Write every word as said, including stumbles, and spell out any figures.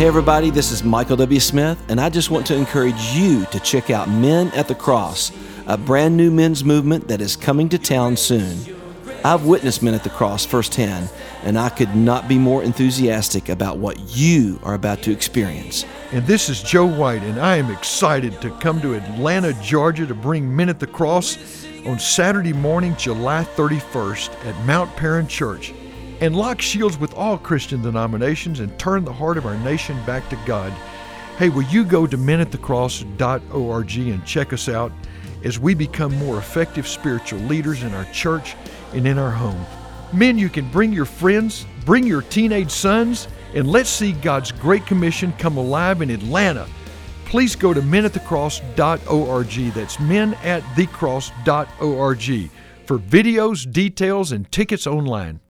Hey everybody, this is Michael W. Smith, and I just want to encourage you to check out Men at the Cross, a brand new men's movement that is coming to town soon. I've witnessed Men at the Cross firsthand, and I could not be more enthusiastic about what you are about to experience. And this is Joe White, and I am excited to come to Atlanta, Georgia to bring Men at the Cross on Saturday morning, July thirty-first at Mount Perrin Church, and lock shields with all Christian denominations and turn the heart of our nation back to God. Hey, will you go to men at the cross dot org and check us out as we become more effective spiritual leaders in our church and in our home. Men, you can bring your friends, bring your teenage sons, and let's see God's Great Commission come alive in Atlanta. Please go to men at the cross dot org. That's men at the cross dot org for videos, details, and tickets online.